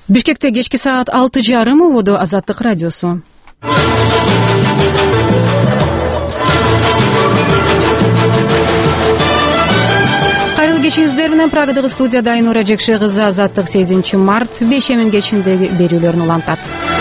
Бишкекте кечки саат 6:30 убоду Азаттык радиосу. Кайрылуу кечиңиздер менен Прагадагы студияда Айнура Жекше кызы. Азаттык 8 март бешемин кечиндеги берүүлөрүн улантат.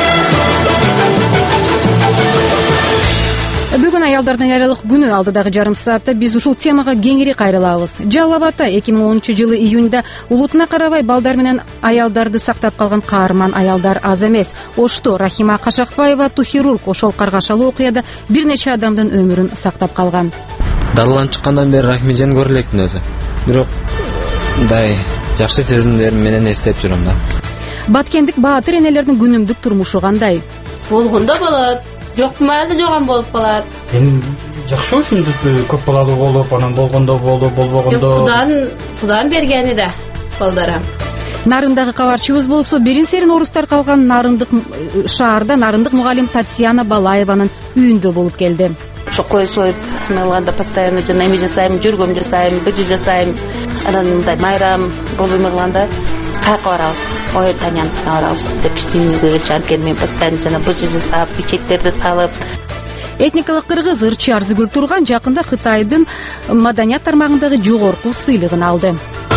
Бүгүн аялдардын жарыялык күнү. Алдыдагы жарым саатта биз ушул темага кеңири кайрылабыз. Жалал Абадта 2010-жылы июнда улутуна карабай балдар менен аялдарды сактап калган каарман аялдар аз эмес. Ошто Рахима Кашакбаева тухирург ошол каргашалуу окуяда бир нече адамдын өмүрүн сактап калган. Дарыланып чыккандан бери Рахимжан көрө элекмин өзү. Бирок мындай жакшы сезимдерим менен эстеп жүрөм да. Баткендик баатыр энелердин күнүмдүк турмушу кандай? Болгондо болот. Жок маалда жоган болуп калат. Эми жакшы ушунтип көп балалуу болуп, анан болгондо болбогондо. Кудан бергени да балдара. Нарындагы кабарчыбыз болсо, берин-серин орустар калган Нарындык шаарда Нарындык мугалим Татьяна Балаеванын үйүндө болуп келди. Ошо кой союп мелганда постоянно жана эме жасайм, жүргөм жасайм, быжы жасайм. Анан мындай майрам болуп мелганда кайка барабыз. Ой, Таняны барабыз деп иштейбиз келчи. Анткени мен постоянно жана быжы жасап, печеттерди салып. Этникалык кыргыз ырчы Арзыгүл Турган жакында Кытайдын маданият тармагындагы жогорку сыйлыгын алды.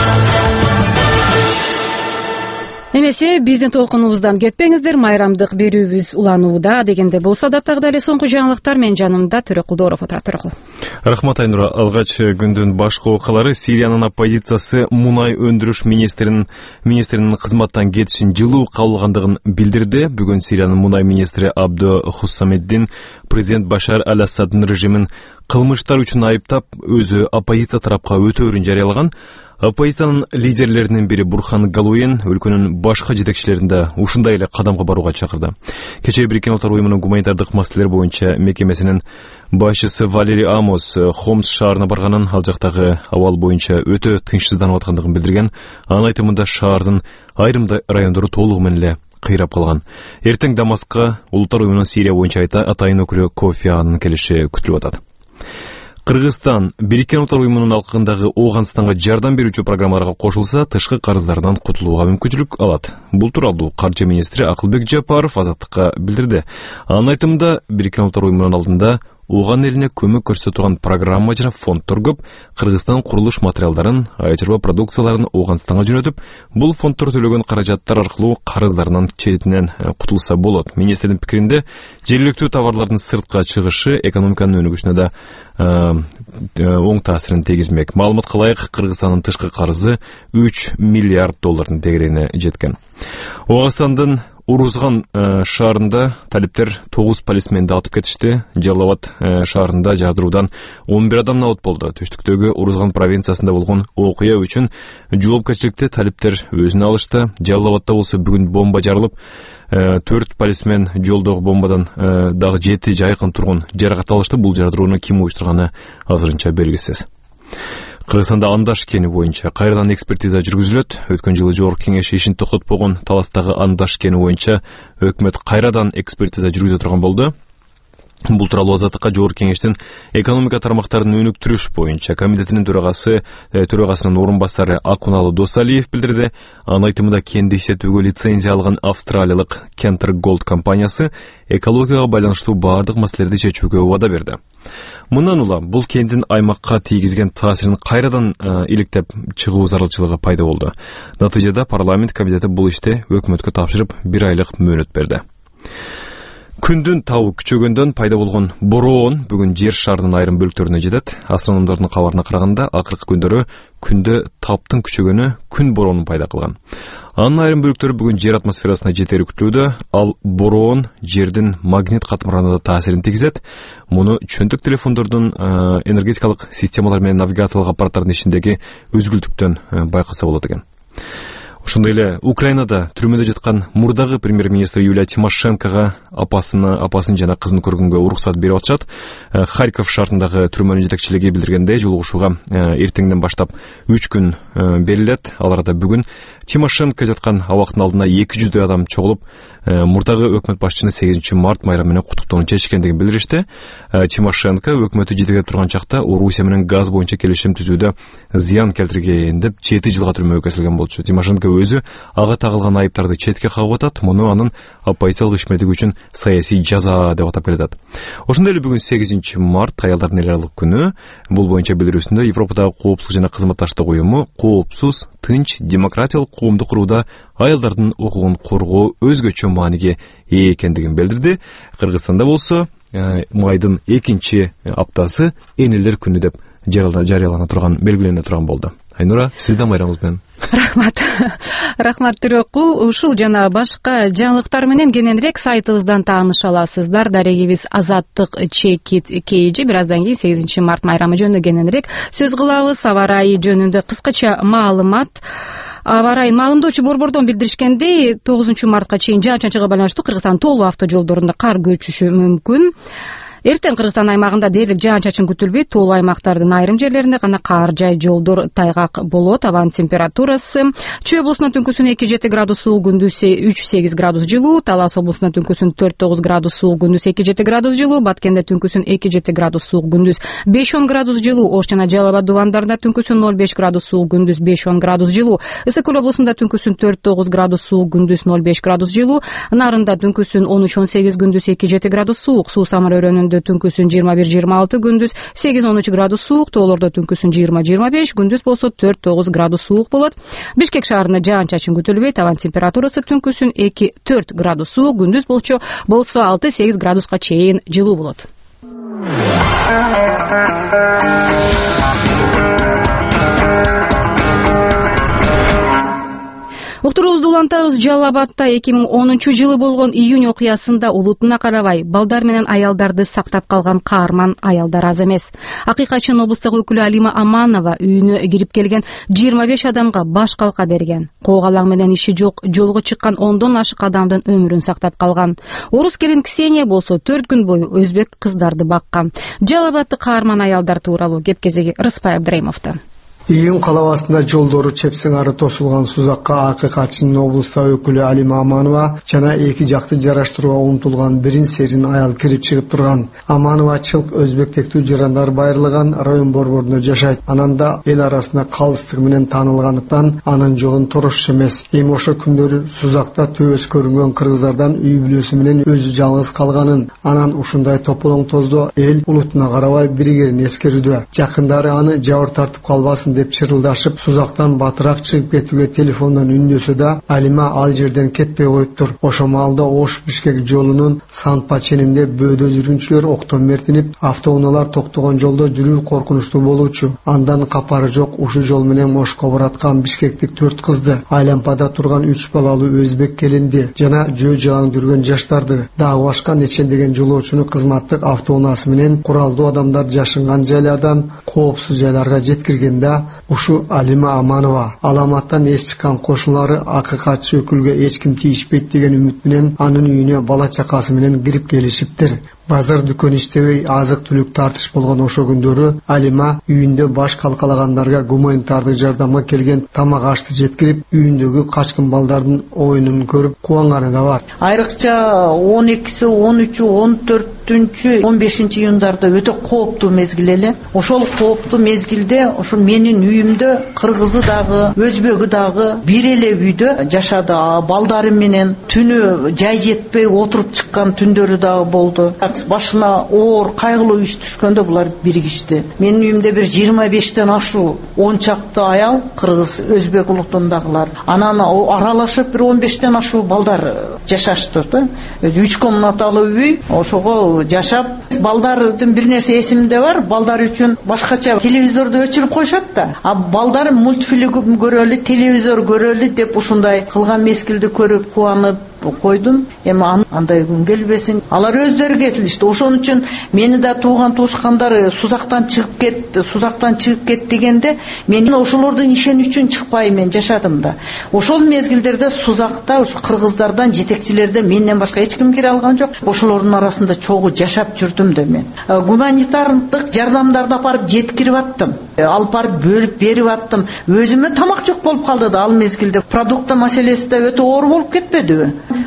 Эмесе биздин толкунубуздан кетпеңиздер, майрамдык берүүбүз уланууда дегенде болсо даттагы эле соңку жаңылыктар менен жанымда Төрөкулдоров отурат. Төрөкул. Рахмат Айнура. Алгач күндүн башкы окуялары Сириянын оппозициясы мунай өндүрүш министринин кызматтан кетишин жылуу кабыл алгандыгын билдирди. Бүгүн Сириянын мунай министри Абдо Хуссамеддин президент Башар аль-Асаддын режимин кылмыштар үчүн айыптап, өзү оппозиция тарапка өтөөрүн жарыялаган. Оппозициянын лидерлеринин бири Бурхан Галуен өлкөнүн башка жетекчилерин да ушундай эле кадамга барууга чакырды. Кечээ Бириккен Улуттар уюмунун гуманитардык маселелер боюнча мекемесинин башчысы Валерий Амос Хомс шаарына барганын, ал жактагы абал боюнча өтө тынчсызданып аткандыгын билдирген. Анын айтымында шаардын айрым райондору толугу менен эле кыйрап калган. Эртең Дамаскка Улуттар уюмунун Сирия боюнча атайын өкүлү Кофи Аннын келиши күтүлүп атат. Кыргызстан Бириккен Улуттар уюмунун алкагындагы Ооганстанга жардам берүүчү программаларга кошулса, тышкы карыздардан кутулууга мүмкүнчүлүк алат. Бул тууралуу каржы министри Акылбек Жапаров Азаттыкка билдирди. Анын айтымында Бириккен Улуттар уюмунун алдында Ооган элине көмөк көрсөтө турган программа жана фонддор көп. Кыргызстан курулуш материалдарын, ай чарба продукцияларын Ооганстанга жөнөтүп, бул фонддор төлөгөн каражаттар аркылуу карыздарынан четинен кутулса болот. Министрдин пикиринде, жергиликтүү товарлардын сыртка чыгышы экономиканын өнүгүшүнө да оң таасирин тийгизмек. Маалыматка ылайык, Кыргызстандын тышкы карызы 3 миллиард доллардын деңгээлине жеткен. Ооганстандын Урузган шаарында талиптер 9 полисменди атып кетишти. Жалал Абад шаарында жардыруудан 11 адам набыт болду. Түштүктөгү Урузган провинциясында болгон окуя үчүн жоопкерчиликти талиптер өзүнө алышты. Жалал Абадта болсо бүгүн бомба жарылып, 4 полисмен жолдогу бомбадан дагы 7 жайкын тургун жаракат алышты. Бул жардырууну ким уюштурганы азырынча белгисиз. Кыргызстанда Андаш кени боюнча кайрадан экспертиза жүргүзүлөт. Өткөн жылы жогорку кеңеш ишин токтотпогон Таластагы Андаш кени боюнча өкмөт кайрадан экспертиза жүргүзө турган болду. Бул тууралуу Азаттыкка жогорку кеңештин экономика тармактарын өнүктүрүш боюнча комитетинин төрагасынын орун басары Акуналы Досалиев билдирди. Анын айтымында кенди иштетүүгө лицензия алган австралиялык Cantor Gold компаниясы экологияга байланыштуу баардык маселелерди чечүүгө убада берди. Мындан улам бул кендин аймакка тийгизген таасирин кайрадан иликтеп чыгуу зарылчылыгы пайда болду. Натыйжада парламент комитети бул ишти өкмөткө тапшырып 1 айлык мөөнөт берди. Күндүн табы күчөгөндөн пайда болгон бороон бүгүн жер шарынын айрым бөлүктөрүнө жетет. Астрономдордун кабарына караганда, акыркы күндөрү күндө таптын күчөгөнү күн бороонун пайда кылган. Анын айрым бөлүктөрү бүгүн жер атмосферасына жетери күтүлүүдө. Ал бороон жердин магнит катмарына да таасирин тийгизет. Муну чөнтөк телефондордун энергетикалык системалар менен навигациялык аппараттардын ишиндеги өзгүлтүктөн байкаса болот экен. Ошондой эле Украинада түрмөдө жаткан мурдагы премьер-министр Юлия Тимошенкога апасын жана кызын көргөнгө уруксат берип атышат. Харьков шаарындагы түрмөнүн жетекчилиги билдиргендей, жолугушууга эртеңден баштап 3 күн берилет. Ал арада бүгүн Тимошенко жаткан абактын алдына 200 адам чогулуп, мурдагы өкмөт башчыны 8 март майрамы менен куттуктоону чечкендигин билдиришти. Тимошенко өкмөтү жетектеп турган чакта Орусия менен газ боюнча келишим түзүүдө зыян келтирген деп 7 жылга түрмөгө көсүлгөн болчу. Тимошенко өзү ага тагылган айыптарды четке кагып атат. Муну анын оппозициялык ишмердиги үчүн саясий жаза деп атап келатат. Ошондой эле бүгүн 8 март аялдардын эл аралык күнү. Бул боюнча билдирүүсүндө Европадагы коопсуздук жана кызматташтык уюму коопсуз, тынч, демократиялык коомду курууда аялдардын укугун коргоо өзгөчө мааниге ээ экендигин билдирди. Кыргызстанда болсо майдын 2 аптасы энелер күнү деп жарыялана турган, белгилене турган болду. Айнура, сиз да майрамыңыз менен. Рахмат Төрөкул. Ушул жана башка жаңылыктар менен кененирээк сайтыбыздан тааныша аласыздар. Дарегибиз Азаттык Чекит KG. Бир аздан кийин 8 март майрамы жөнүндө кененирээк сөз кылабыз. Аба ырайы жөнүндө кыскача маалымат. Аба ырайын маалымдоочу борбордон билдиришкендей, 9 мартка чейин жаан-чачынга байланыштуу Кыргызстандын толуу автожолдорунда кар көчүшү мүмкүн. Эртең Кыргызстан аймагында дээрлик жаан-чачын күтүлбөйт. Толуу аймактардын айрым жерлеринде гана кар жай, жолдор тайгак болот. Абанын температурасы Чүй облусунун түнкүсүн 2-7 градус суук, күндүз 3-8 градус жылуу. Талас облусунун түнкүсүн 4-9 градус суук, күндүз 2-7 градус жылуу. Баткенде түнкүсүн 2-7 градус суук, күндүз 5-10 градус жылуу. Ош жана Жалал Абад дубандарында түнкүсүн 0-5 градус суук, күндүз 5-10 градус жылуу. Ысык Көл облусунда түнкүсүн 4-9 градус суук, күндүз 0-5 градус жылуу. Нарында түнкүсүн 13-18, күндүз 2-7 градус суук. Суу Самар өрөөнүндө түнкүсүн 21-26, күндүз 8-13 градус суук. Тоолордо түнкүсүн 20-25, күндүз болсо 4-9 градус суук болот. Бишкек шаарында жаан-чачын күтүлбөйт. Абанын температурасы түнкүсүн 2-4 градус суук, күндүз болсо 6-8 градуска чейин жылуу болот. Уктуруубузду улантабыз. Жалал Абадта 2010 болгон июнь окуясында улутуна карабай балдар менен аялдарды сактап калган каарман аялдар аз эмес. Акыйкатчынын облустук өкүлү Алима Аманова үйүнө кирип келген 25 адамга баш калка берген. Коогалаң менен иши жок жолго чыккан 10дон ашык адамдын өмүрүн сактап калган. Орус келин Ксения болсо 4 күн бою өзбек кыздарды баккан. Жалал Абадты каарман аялдар тууралуу кеп кезеги Рыспай Абдрайымовдо. Июнь калабасында жолдору чепсиңары тосулган сузакка акыйкатчынын облустук өкүлү Алима Аманова жана эки жакты жараштырууга умтулган бирин серин аял кирип чыгып турган. Аманова чылк өзбектектүү жарандар байырлаган район борборунда жашайт. Ананда эл арасында калыстыгы менен таанылгандыктан анын жолун торушчу эмес. Эми ошо күндөрү сузакта төбөс көрүнгөн кыргыздардан үй бүлөсү менен өзү жалгыз калганын, анан ушундай тополоң тоздо эл улутуна карабай биригерин эскерүүдө. Жакындары аны жабыр тартып калбасын деп чырылдашып, сузактан батыраак чыгып кетүүгө телефондон үндөсө да, Алима ал жерден кетпей коюптур. Ошо маалда Ош-Бишкек жолунун Санпа ченинде бөөдө жүргүнчүлөр октон мертинип, автоунаалар токтогон жолдо жүрүү коркунучтуу болуучу. Андан капары жок ушу жол менен Ошко бараткан бишкектик 4 кызды, айлампада турган 3 балалуу өзбек келинди жана жөө жалаң жүргөн жаштарды, дагы башка нечендеген жолоочуну кызматтык автоунаасы менен куралдуу адамдар жашынган жайлардан коопсуз жайларга жеткиргенде ушу Алима Аманова аламаттан эс чыккан кошуналары акыйкатчы өкүлгө эч ким тийишпейт деген үмүт менен анын үйүнө бала чакасы менен кирип келишиптир. Базар дүкөн иштебей азык-түлүк тартыш болгон ошо күндөрү Алима үйүндө баш калкалагандарга гуманитардык жардамга келген тамак ашты жеткирип, үйүндөгү качкын балдардын оюнун көрүп кубанганы да бар. Айрыкча 12-си, 13-чү, 14-чү, 15-чи июндарда өтө кооптуу мезгил эле. Ошол кооптуу мезгилде ошо менин үйүмдө кыргызы дагы, өзбөгү дагы бир эле үйдө жашады. Балдары менен түнү жай жетпей отуруп чыккан түндөрү дагы болду. Башына оор кайгылуу иш түшкөндө булар биригишти. Менин үйүмдө бир 25тен ашуу 10 чакты аял, кыргыз, өзбек улутундагылар. Анан аралашып бир 15тен ашуу балдар жашаштыр да. 3 комнаталуу үй, ошого жашап, балдардын бир нерсе эсимде бар. Балдар үчүн башкача телевизорду өчүрүп коюшат да. А балдар мультфильм көрөлү, телевизор көрөлү деп ушундай кылган мезгилди көрүп кубанып койдум. Эми андай күн келбесин. Алар өздөрү кетилишти. Ошон үчүн мени да тууган туушкандары сузактан чыгып кет дегенде, мен ошолордун ишени үчүн чыкпай мен жашадым да. Ошол мезгилдерде сузакта ушу кыргыздардан, жетекчилерден менден башка эч ким кире алган жок. Ошолордун арасында чогуу жашап жүрдүм да мен. Гуманитардык жардамдарды апарып жеткирип аттым. Алып барып бөлүп берип аттым. Өзүмө тамак жок болуп калды да ал мезгилде. Продукт маселеси да өтө оор болуп кетпедиби?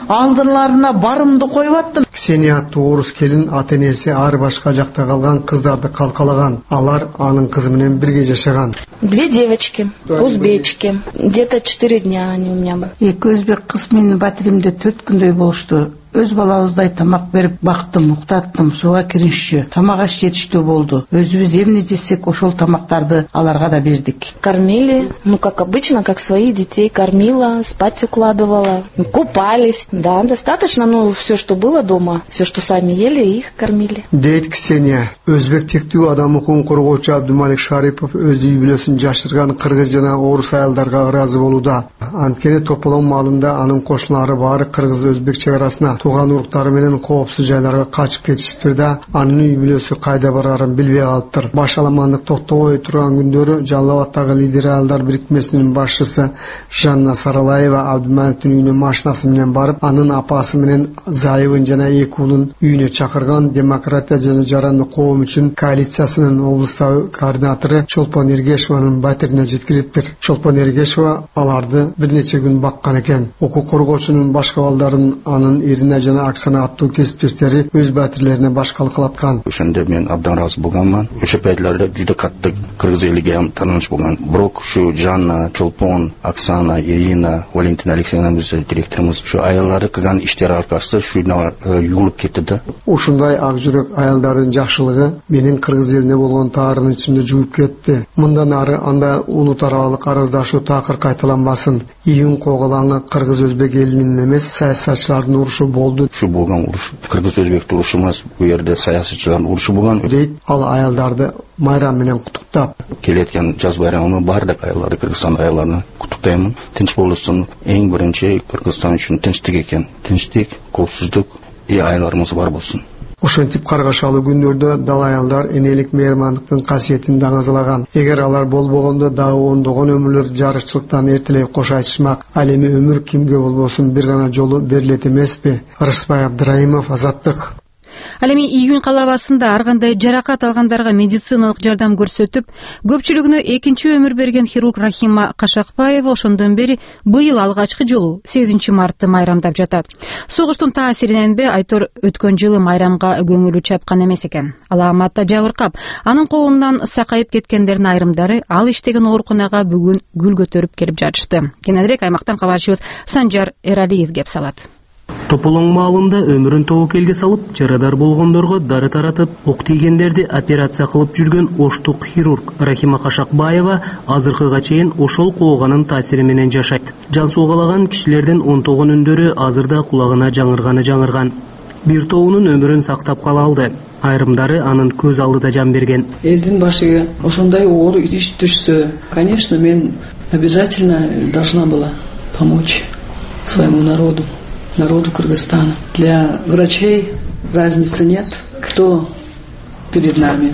алдыларына барымды коюп аттым. Ксения аттуу орус келин ата-энеси ар башка жакта калган кыздарды калкалаган. Алар анын кызы менен бирге жашаган. 2 девочки, узбечки. Где-то 4 дня они у меня были. Эки өзбек кыз менин батиримде 4 күндөй болушту. Өз балабыздай тамак берип бактым, уктаттым, суга киришчү. Тамак аш жетиштүү болду. Өзүбүз эмне жесек ошол тамактарды аларга да бердик. Кормили, как обычно, как своих детей. Кормила, спать укладывала. Купались. Да, достаточно, все, что было дома, все, что сами ели, их кормили. Дейт Ксения. Өзбек тектүү адам укугун коргоочу Абдумалик Шарипов өз үй бүлөсүн жашырган кыргыз жана орус аялдарга ыраазы болууда. Анткени тополоң маалында анын кошуналары баары кыргыз-өзбек чек арасына тууган уруктары менен коопсуз жайларга качып кетишиптир да, анын үй бүлөсү кайда барарын билбей калыптыр. Баш аламандык токтобой турган күндөрү Жалал Абадтагы лидер аялдар бирикмесинин башчысы Жанна Саралаева Абдумаликтин үйүнө машинасы менен барып, анын апасы менен Заевын жана эки уулун үйүнө чакырган. Демократия жана жарандык коом үчүн коалициясынын облустагы координатору Чолпон Эргешованын батирине жеткириптир. Чолпон Эргешова аларды бир нече күн баккан экен. Укук коргоочунун башка балдарын анын Ирина жана Оксана аттуу кесиптештери өз батирлерине баш калкалаткан. Ошондо мен абдан ыраазы болгонмун. Ошо пайтларда juda каттык кыргыз элиге тааныш болгон. Бирок ушу Жанна, Чолпон, Оксана, Ирина, Валентина Алексеевна биз директорубуз ушу аялдары кылган иштери аркасында ушуна югулуп кетти да. Ушундай ак жүрөк аялдардын жакшылыгы менин кыргыз элине болгон таарын ичимде жууп кетти. Мындан ары анда улут аралык араздашуу такыр кайталанбасын. Июнь коголаңы кыргыз-өзбек элинин эмес, саясатчылардын урушу болду. Ушу болгон уруш кыргыз-өзбектин урушу эмес, бу жерде саясатчылардын урушу болгон. Дейт ал аялдарды майрам менен куттуктап. Келеткен жаз байрамы баардык аялдарды, Кыргызстан аялларын куттуктаймын. Тынч болушун эң биринчи Кыргызстан үчүн тынчтык экен. Тынчтык, коопсуздук аялдарыбыз бар болсун. Ушинтип каргашалуу күндөрдө дал аялдар энелик меймандыктын касиетин даңазалаган. Эгер алар болбогондо дагы ондогон өмүрлөр жарычылыктан эртелей кош айтышмак. Ал эми өмүр кимге болбосун бир гана жолу берилет эмеспи? Рысбай Абдраимов, Азаттык. Ал эми июнь калабасында ар кандай жаракат алгандарга медициналык жардам көрсөтүп, көпчүлүгүнө экинчи өмүр берген хирург Рахима Кашакбаева ошондон бери быйыл алгачкы жолу 8 мартты майрамдап жатат. Согуштун таасириненби айтор өткөн жылы майрамга көңүлү чапкан эмес экен. Алааматта жабыркап, анын колунан сакайып кеткендердин айрымдары ал иштеген ооруканага бүгүн гүл көтөрүп келип жатышты. Кененирээк аймактан кабарчыбыз Санжар Эралиев кеп салат. Тополоң маалында өмүрүн тобокелге салып, жарадар болгондорго дары таратып, ок тийгендерди операция кылып жүргөн оштук хирург Рахима Кашакбаева азыркыга чейин ошол кооганын таасири менен жашайт. Жан суугалаган кишилердин онтогон үндөрү азырда кулагына жаңырган. Бир тоонун өмүрүн сактап кала алды. Айрымдары анын көз алдыда жан берген. Элдин башыга ошондой оор иш түшсө, конечно, мен обязательно должна была помочь своему народу Кыргызстана. Для врачей разницы нет, кто перед нами.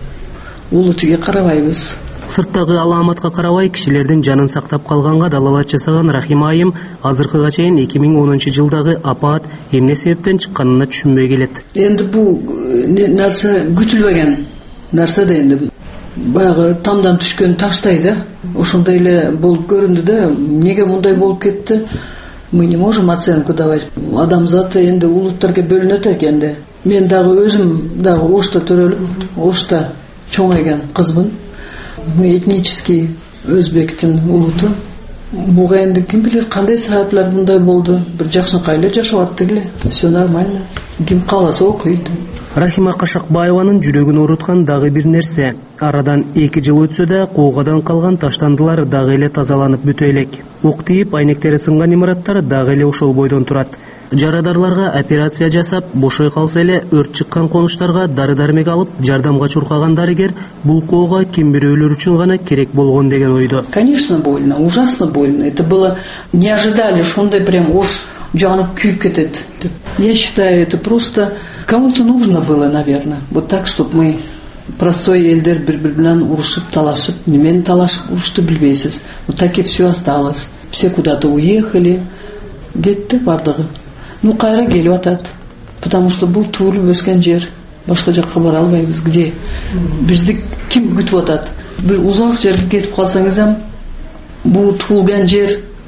Улутуге карабайбыз. Сырттагы алааматка карабай кишилердин жанын сактап калганга далалат жасаган Рахима айым азыркыга чейин 2010-жылдагы апаат эмне себептен чыкканына түшүнбөй келет. Энди бул нерсе күтүлбөгөн нерсе да энди баягы тамдан түшкөн таштай да. Ошондой эле болуп көрүндү да, эмнеге мындай болуп кетти? Мы не можем оценку давать. Адамзат энди улуттарга бөлүнөт экен да. Мен дагы өзүм дагы Ошто төрөлүп, Ошто чоңойгон кызмын. Мы этнический өзбектин улуту. Буга энди ким билет кандай себептер мындай болду. Бир жакшынакай эле жашап аттык эле. Все нормально. Ким кааласа окуйт. Рахима Кашакбаеванын жүрөгүн ооруткан дагы бир нерсе. Арадан 2 жыл өтсө да коогадан калган таштандылар дагы эле тазаланып бүтө элек. Ок тийип айнектери сынган имараттар дагы эле ошол бойдон турат. Жарадарларга операция жасап, бошой калса эле өрт чыккан конуштарга дары-дармек алып, жардамга чуркаган дарыгер бул коого ким бирөөлөр үчүн гана керек болгон деген ойдо. Конечно, больно, ужасно больно. Это было не ожидали, что он прям уж жанып күйүп кетет. Я считаю, это просто кому-то нужно было, наверное. Вот так, чтобы мы простой элдер бири менен урушуп, талашып, немен талашып, урушты билбейсиз. Вот так и все осталось. Все куда-то уехали. Кетти бардыгы. Кайра келип атат. Потому что бул туулуп өскөн жер. Башка жакка бара албайбыз. Где? Бизди ким күтүп атат? Бир узак жерге кетип калсаңыз ham, бул туулган жер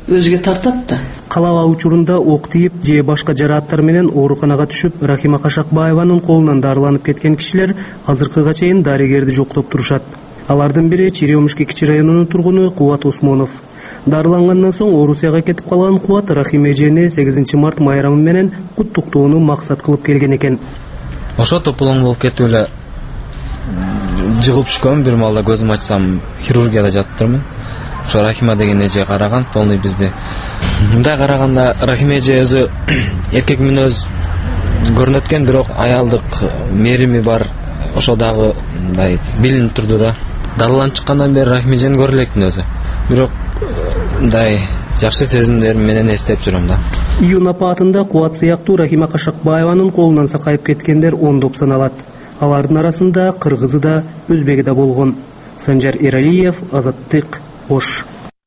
өзгө тартат да. Калаа учурунда ок тийип же башка жарааттар менен ооруканага түшүп Рахима Кашакбаеванын колунан дарыланып кеткен кишилер азыркыга чейин дарыгерди жоктоп турушат. Алардын бири Черемушки кичи районунун тургуну Кубат Осмонов. Дарылангандан соң Орусияга кетип калган Кубат Рахима эжени 8 март майрамы менен куттуктоону максат кылып келген экен. Ошо тополоң болуп кетип эле жыгылып түшкөм, бир маалда көзүм ачсам хирургияда жатыптырмын. Ошо Рахима деген эже караган полный бизди. Мындай караганда Рахима эже өзү эркек мүнөз көрүнөт экен, бирок аялдык мерими бар. Ошо дагы мындай билинип турду да. Дарыланып чыккандан бери Рахима эжени көрө элекмин өзү. Бирок мындай жакшы сезимдер менен эстеп жүрөм да. Июнь апатында Кубат сыяктуу Рахима Кашакбаеванын колунан сакайып кеткендер ондоп саналат. Алардын арасында кыргызы да, өзбеги да болгон. Санжар Эралиев, Азаттык, Ош.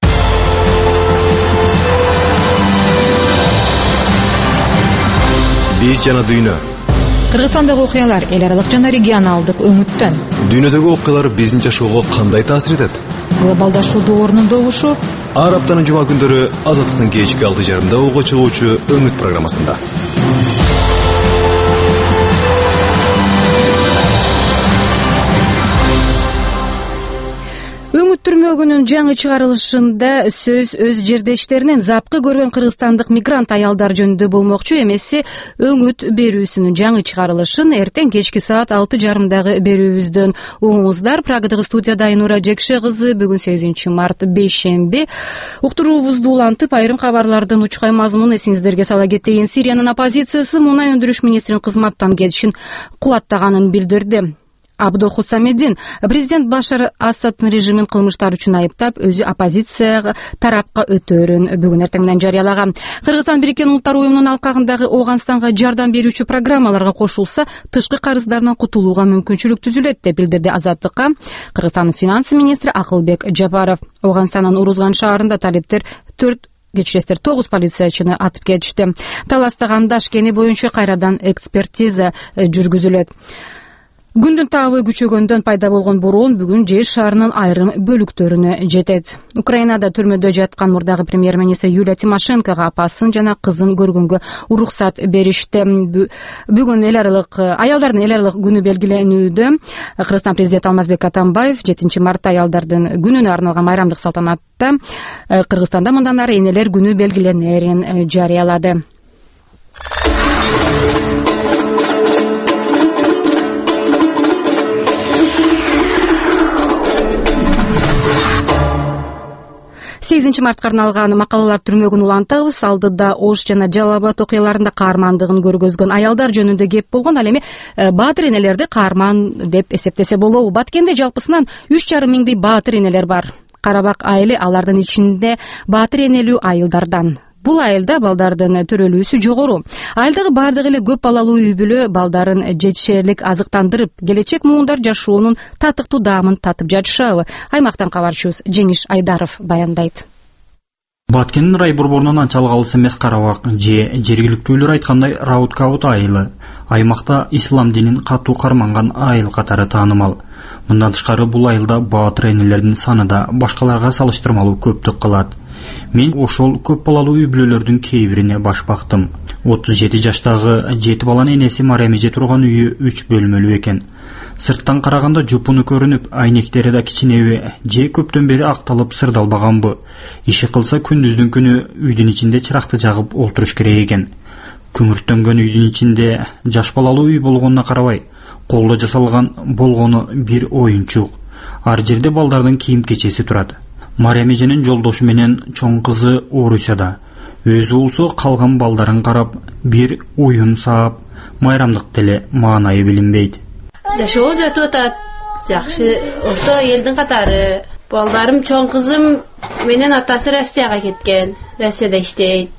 Биз жана дүйнө. Кыргызстандагы окуялар эл аралык жана регионалдык өңүттөн. Дүйнөдөгү окуялар биздин жашоого кандай таасир этет? Глобалдашуудун орнунда ушу ар аптанын жума күндөрү Азаттыктын кечки 6:30 ого чыгуучу өңүт программасында. Өңүт түрмөгүнүн жаңы чыгарылышында сөз өз жердештеринин запкы көргөн кыргызстандык мигрант аялдар жөнүндө болмокчу, эмесе өңүт берүүсүнүн жаңы чыгарылышын эртең кечки саат 6:30 берүүбүздөн угуңуздар. Прагадагы студияда Айнура Жекше кызы. Бүгүн 8 март бейшемби. Уктуруубузду улантып, айрым кабарлардын учкай мазмунун эсиңиздерге сала кетейин. Сириянын оппозициясы мунай өндүрүш министринин кызматтан кетишин кубаттаганын билдирди. Абдо Хусамеддин президент Башар Асаддын режимин кылмыштар үчүн айыптап, өзү оппозиция тарапка өтөөрүн бүгүн эртең менен жарыялаган. Кыргызстан Бириккен Улуттар уюмунун алкагындагы Ооганстанга жардам берүүчү программаларга кошулса, тышкы карыздарынан кутулууга мүмкүнчүлүк түзүлөт деп билдирди Азаттыкка Кыргызстандын финанс министри Акылбек Жапаров. Ооганстандын Урузган шаарында талептер 9 полициячыны атып кетишти. Таластаган Дашкени боюнча кайрадан экспертиза жүргүзүлөт. Күндүн таабы күчөгөндөн пайда болгон бороон бүгүн Жеш шаарынын айрым бөлүктөрүнө жетет. Украинада түрмөдө жаткан мурдагы премьер-министр Юлия Тимошенкога апасын жана кызын көргөнгө уруксат беришти. Бүгүн аялдардын эл аралык күнү белгиленүүдө Кыргызстан президенти Алмазбек Атамбаев 7 мартта аялдардын күнүнө арналган майрамдык салтанатта Кыргызстанда мындан ары энелер күнү белгиленерин жарыялады. Мартка арналган макалалар түрмөгүн улантабыз. Алдыда Ош жана Жалал Абад окуяларында каармандыгын көргөзгөн аялдар жөнүндө кеп болгон. Ал эми баатыр энелерди каарман деп эсептесе болобу? Баткенде жалпысынан 3,5 миңдей баатыр энелер бар. Карабак айылы алардын ичинде баатыр энелүү айылдардан. Бул айылда балдардын төрөлүүсү жогору. Айылдагы бардыгы эле көп балалуу үй бүлө балдарын жетишерлик азыктандырып, келечек муундар жашоонун татыктуу даамын татып жатышабы? Аймактан кабарчыбыз Жеңиш Айдаров баяндайт. Баткендин рай борборунан анчалык алыс эмес Карабак же жергиликтүүлөр айткандай Раут-Каут айылы аймакта ислам динин катуу карманган айыл катары таанымал. Мындан тышкары бул айылда баатыр энелердин саны да башкаларга салыштырмалуу көптүк кылат. Мен ошол көп балалуу үй бүлөлөрдүн кейбирине баш бактым. 37 жаштагы 7 баланын энеси Марем эже турган үйү 3 бөлмөлүү экен. Сырттан караганда жупуну көрүнүп, айнектери да кичинеби, же көптөн бери акталып сырдалбаганбы. Иши кылса күндүздүн күнү үйдүн ичинде чыракты жагып олтуруш керек экен. Күмүрттөнгөн үйдүн ичинде жаш балалуу үй болгонуна карабай, колдо жасалган болгону бир оюнчук. Ар жерде балдардын кийим кечеси турат. Марем эженин жолдошу менен чоң кызы Орусияда. Өзү болсо калган балдарын карап, бир оюн саап, майрамдык деле маанайы билинбейт. Жашоо өтүп атат. Жакшы, орто элдин катары. Балдарым чоң кызым менен атасы Россияга кеткен. Россияда иштейт.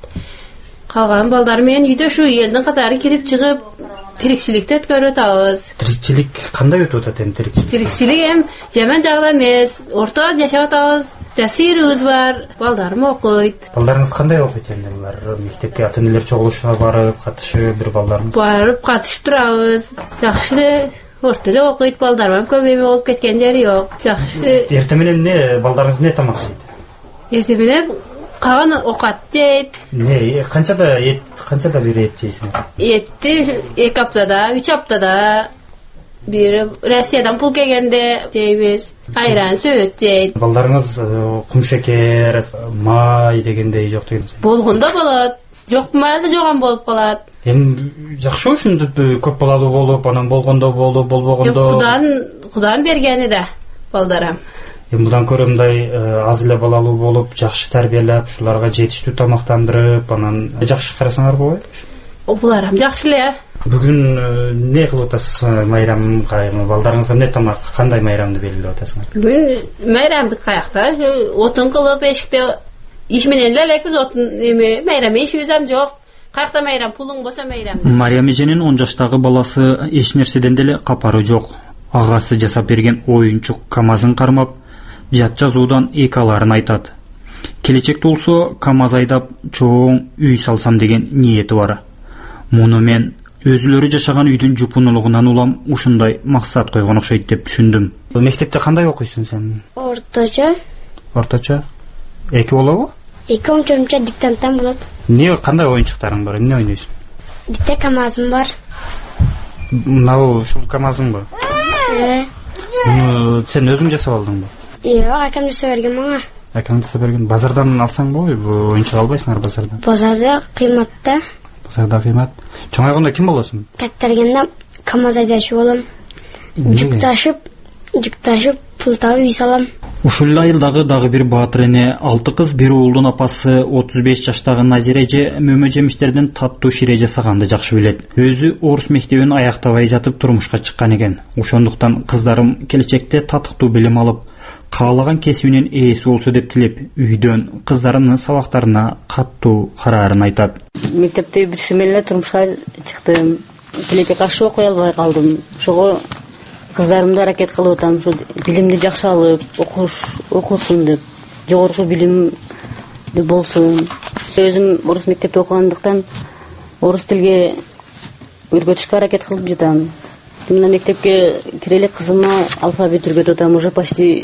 Калган балдар менен үйдө ушу элдин катары кирип чыгып, тирикчиликти өткөрүп атабыз. Тирикчилик кандай өтүп атат эми тирикчилик? Тирикчилик эми жаман жагда эмес. Орто жашап атабыз. Тасирыбыз бар. Балдарым окуйт. Балдарыңыз кандай окуйт энди булар? Мектепке ата-энелер чогулушуна барып катышып, бир балдарым. Барып катышып турабыз. Жакшы эле орто эле окуйт. Балдарым көп эме болуп кеткен жери жок. Жакшы. Эртең менен балдарыңыз эмне тамак жейт? Эртең менен калган окат жейт. Канчада бир эт жейсиң? Этти 2 аптада, 3 аптада бир Россиядан пул келгенде жейбиз. Айран, сөт жейт. Балдарыңыз кумшекер, май дегендей жок деген. Болгондо болот. Жок майда жоган болуп калат. Эми жакшы ушинтип көп балалуу болуп, анан болгондо болду, болбогондо. Кудан бергени да балдарам. Эми мындан көрө мындай аз эле балалуу болуп, жакшы тарбиялап, ушуларга жетиштүү тамактандырып, анан жакшы карасаңар болбойбу? Буларам жакшы эле. Бүгүн эмне кылып атасыз? Майрам кайгы, балдарыңызга эмне тамак, кандай майрамды белгилеп атасыңар? Бүгүн майрамды каякта, отун кылып эшикте иш менен эле элекпиз, отун эме майрам ишибиз ам жок. Каякта майрам, пулуң болсо майрам. Мариям эженин 10 жаштагы баласы эч нерседен деле капары жок. Агасы жасап берген оюнчук КамАЗын кармап, жат жазуудан экаларын айтат. Келечекте болсо КамАЗ айдап чоң үй салсам деген ниети бар. Муну мен өзүлөрү жашаган үйдүн жупунулугунан улам ушундай максат койгон окшойт деп түшүндүм. Мектепте кандай окуйсуң сен? Орточо. Орточо? 2 болобу? 2 оюнчук диктанттан болот. Эмне, кандай оюнчуктарың бар? Эмне ойнойсуң? Битте КамАЗым бар. Мынау ушул КамАЗың бар? Муну сен өзүң жасап алдыңбы? Жок, акам жасап берген мага. Акаң жасап берген. Базардан алсаң болбойбу? Оюнчук албайсыңар базардан? Базарда кыйматта. Базарда кыймат. Чоңойгондо ким болосуң? Каттарганда КамАЗ айдачы болом. Жүк ташып, пул табып үй салам. Ушул айылдагы дагы бир баатыр эне 6 кыз, бир уулдун апасы 35 жаштагы Назира эже мөмө жемиштерден таттуу шире жасаганды жакшы билет. Өзү орус мектебин аяктабай жатып турмушка чыккан экен. Ошондуктан кыздарым келечекте татыктуу билим алып, каалаган кесибинин ээси болсо деп тилеп, үйдөн кыздарынын сабактарына каттуу караарын айтат. Мектепте бирши менен турмушка чыктым. Тилекке каршы окуй албай калдым. Ошого кыздарымды аракет кылып атам, ушу билимди жакшы алып, окусун деп, жогорку билимди болсун. Өзүм орус мектепте окугандыктан орус тилге өргөтүшкө аракет кылып жатам. Мына мектепке кирели кызыма алфавит өргөтүп атам, уже почти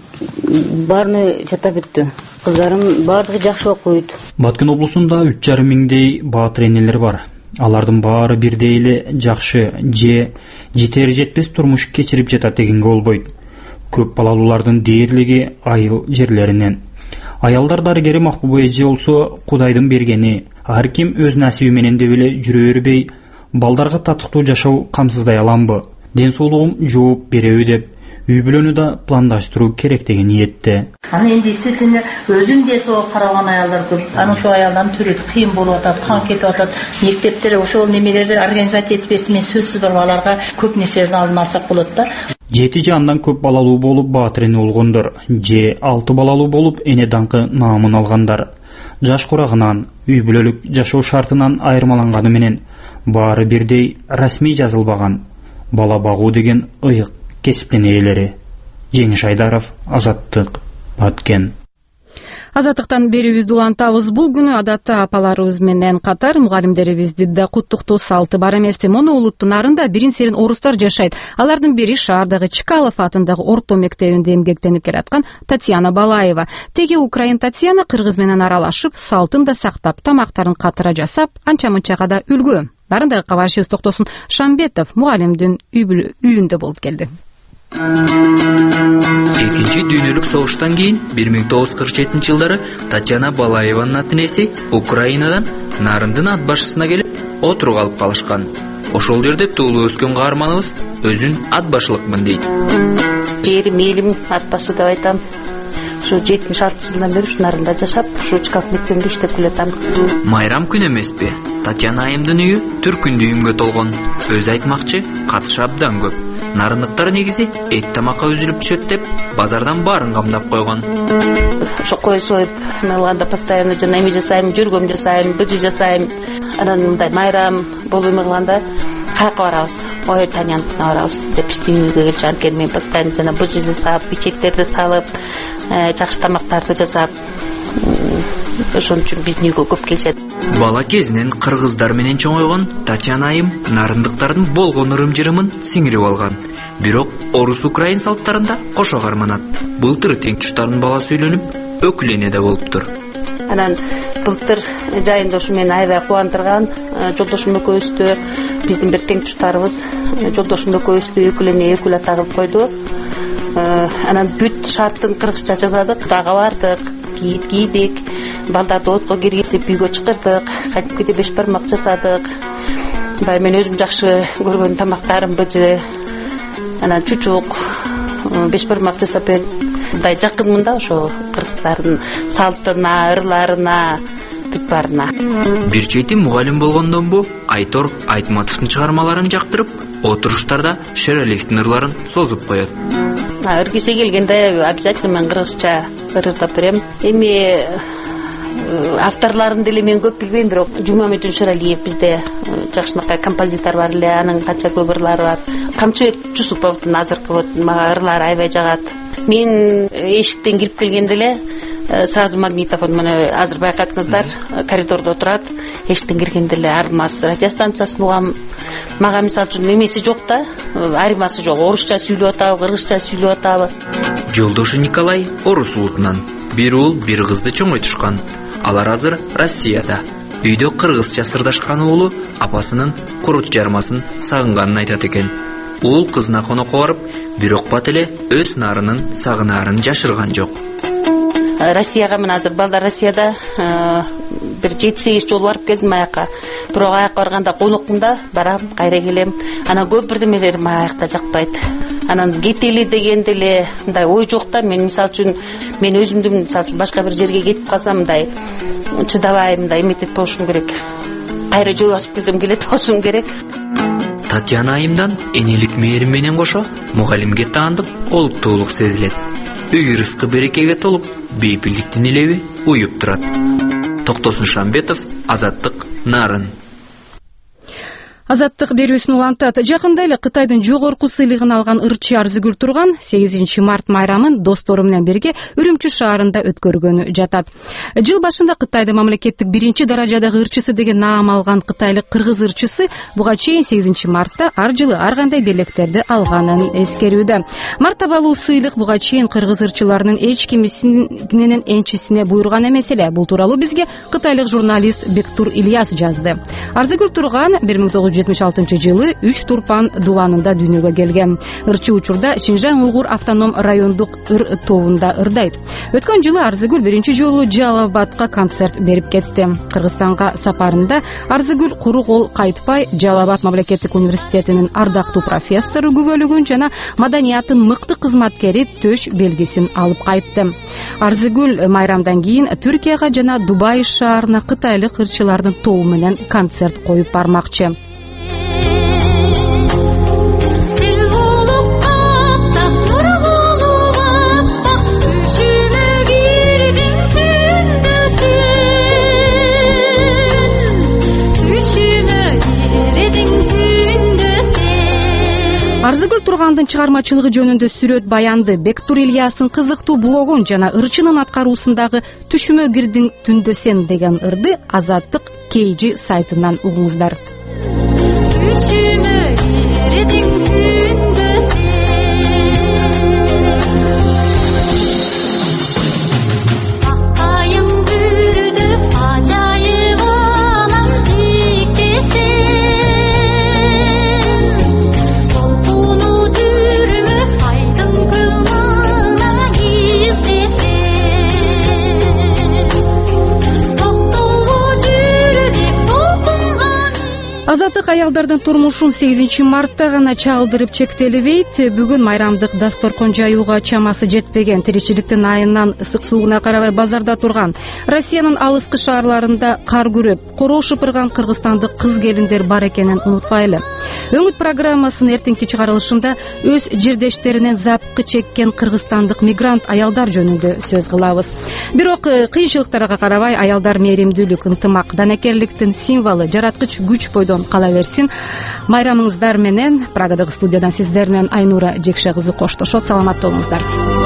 баарын жаттап бүттү. Кыздарым баардыгы жакшы окуйт. Баткен облусунда 3,5 миңдей баатыр энелер бар. Алардын баары бирдей эле жакшы же жетер жетпес турмуш кечирип жатат дегенге болбойт. Көп балалуулардын дээрлиги айыл жерлеринен. Аялдар дарыгери Махбуба эже болсо Кудайдын бергени, ар ким өз насиби менен деп эле жүрө бербей, балдарга татыктуу жашоо камсыздай аламбы, ден соолугум жооп береби деп үй бүлөнү да пландаштыруу керек деген ниетте. Аны энди сетине өзүм де сого караган аялдар көп. Аны ошо аялдардын төрөтү кыйын болуп атат, кан кетип атат. Мектептер ошол немелерди организация этпесе мен сөзсүз бар баларга көп нерселердин алдын алсак болот да. 7 же андан көп балалуу болуп баатыр эне болгондор, же 6 балалуу болуп эне даңкы наамын алгандар. Жаш курагынан, үй бүлөлүк жашоо шартынан айырмаланганы менен баары бирдей расмий жазылбаган бала багуу деген ыйык кесиптин ээлери. Жеңиш Айдаров, Азаттык, Баткен. Азаттыктан берүүбүздү улантабыз. Бул күнү адатта апаларыбыз менен катар мугалимдерибизди да куттуктоо салты бар эмеспи? Мону улуттун нарында бирин-серин орустар жашайт. Алардын бири шаардагы Чкалов атындагы орто мектебинде эмгектенип келаткан Татьяна Балаева. Теги украин Татьяна кыргыз менен аралашып, салтын да сактап, тамактарын катыра жасап, анча-мынчага да үлгү. Нарындагы кабарчыбыз Токтосун Шамбетов мугалимдин үйүндө болуп келди. Экинчи дүйнөлүк согуштан кийин 1947-жылдары Татьяна Балаеванын ата-энеси Украинадан Нарындын ат башчысына келип отуруп алып калышкан. Ошол жерде туулуп өскөн каарманыбыз өзүн ат башчылыкмын дейт. Жерим элим ат башы деп айтам. Ушу 76 жылдан бери ушу Нарында жашап, ушу Чкалов мектебинде иштеп келатам. Майрам күн эмеспи? Татьяна айымдын үйү түркүндүү үйүнгө толгон. Өзү айтмакчы, катышы абдан көп. Нарындыктар негизи эт тамакка үзүлүп түшөт деп базардан баарын камдап койгон. Ошо кой союп, мен алганда постоянно жана эме жасайм, жүргөм жасайм, быжы жасайм. Анан мындай майрам болуп эме кылганда каяка барабыз? Ой, Танянтына барабыз деп үйгө келчү. Анткени мен постоянно жана быжы жасап, печектерди салып, жакшы тамактарды жасап, ошон үчүн биздин үйгө көп келишет. Бала кезинен кыргыздар менен чоңойгон Татьяна айым нарындыктардын болгон ырым-жырымын сиңирип алган. Бирок орус-украин салттарында кошо карманат. Былтыр тең туштардын баласы үйлөнүп, өкүл эне да болуптур. Анан былтыр жайында ушу мени аябай кубандырган жолдошум экөөбүздү, биздин бир тең туштарыбыз жолдошум экөөбүздү экүлө тагып койду. Анан бүт шарттын кыргызча жазадык, дагы бардык, кийит кийдик, балдарды отко киргизип үйгө чакырдык, кайтып кетип 5 бармак жасадык. Мындай мен өзүм жакшы көргөн тамактарым быжы, анан чучук, 5 бармак жасап мындай жакынмын да ошо кыргыздардын салтына, ырларына, бүт баарына. Бир чети мугалим болгондон бу Айтор Айтматовдун чыгармаларын жактырып, отуруштарда Шералиевдин ырларын созуп коет. Ыр киши келгенде обязательно мен кыргызча ырдап берем. Эми авторларын деле мен көп билбейм, бирок Жумамедин Шералиев бизде жакшынакай композитор бар эле, анын канча көп ырлары бар. Камчыбек Жусуповдун азыркы мага ырлары аябай жагат. Мен эшиктен кирип келгенде эле сразу магнитофон мына азыр байкадыңыздар, коридордо отурат, эшиктен киргенде эле Армаз радиостанциясын угам. Мага мисалы үчүн эмеси жок да, айырмасы жок, орусча сүйлөп атабы, кыргызча сүйлөп атабы. Жолдошу Николай орус улутунан, бир уул, бир кызды чоңойтушкан. Алар азыр Россияда. Үйдө кыргызча сырдашкан уулу апасынын курут жармасын сагынганын айтат экен. Уул кызына конокко барып, бирок бат эле өз нарынын сагынаарын жашырган жок. Россияга мен азыр балдар Россияда бир 7-8 жолу барып келдим аяка. Бирок аяка барганда конокмун да, барам, кайра келем. Анан көп бирдемелерим аякта жакпайт. Анан кетели дегенде эле мындай ой жок да. Мен мисалы үчүн мен өзүмдү мисалы үчүн башка бир жерге кетип калсам мындай чыдабай мындай эметет болушум керек. Кайра жөө басып келсем келет болушум керек. Татьяна айымдан энелик мээрим менен кошо мугалимге таандык олуттуулук сезилет. Үй рызкы берекеге толуп, бейпилдиктин илеби уюп турат. Токтосун Шамбетов, Азаттык, Нарын. Азаттык берүүсүн улантат. Жакында эле Кытайдын жогорку сыйлыгын алган ырчы Арзыгүл Турган 8 март майрамын достору менен бирге Үрүмчү шаарында өткөргөнү жатат. Жыл башында Кытайдын мамлекеттик 1-даражадагы ырчысы деген наам алган кытайлык кыргыз ырчысы буга чейин 8 мартта ар жылы ар кандай белектерди алганын эскерүүдө. Мартабалуу сыйлык буга чейин кыргыз ырчыларынын эч кимисинин энчисине буйруган эмес эле. Бул тууралуу бизге кытайлык журналист Бектур Ильяс жазды. Арзыгүл Турган 1976 жылы 3 Турпан дубанында дүйнөгө келген. Ырчы учурда Шинжаң Уйгур автоном райондук ыр тобунда ырдайт. Өткөн жылы Арзыгүл биринчи жолу Жалал-Абадка концерт берип кетти. Кыргызстанга сапарында Арзыгүл куру кол кайтпай, Жалал-Абад мамлекеттик университетинин ардактуу профессору күбөлүгүн жана маданияттын мыкты кызматкери төш белгисин алып кайтты. Арзыгүл майрамдан кийин Түркияга жана Дубай шаарына кытайлык ырчылардын тобу менен концерт коюп бармакчы. Арзыгүл Тургандын чыгармачылыгы жөнүндө сүрөт баянды, Бектур Ильястын кызыктуу блогун жана ырчынын аткаруусундагы Түшүмө кирдиң түндө сен деген ырды Азаттык KG сайтынан угуңуздар. Азаттык аялдардын турмушун 8 мартта гана чагылдырып чектелбейт. Бүгүн майрамдык дасторкон жаюуга чамасы жетпеген, тиричиликтин айынан ысык суугуна карабай базарда турган, Россиянын алыскы шаарларында кар күрөп, короо шыпырган кыргызстандык кыз келиндер бар экенин унутпайлы. Өңүт программасынын эртеңки чыгарылышында өз жирдештеринен запкы чеккен кыргызстандык мигрант аялдар жөнүндө сөз кылабыз. Бирок кыйынчылыктарга карабай аялдар мээримдүүлүк, ынтымак, данекерликтин символу, жараткыч күч бойдон кала берсин. Майрамыңыздар менен Прагадагы студиядан сиздер менен Айнура Жекше кызы коштошот. Саламатта болуңуздар.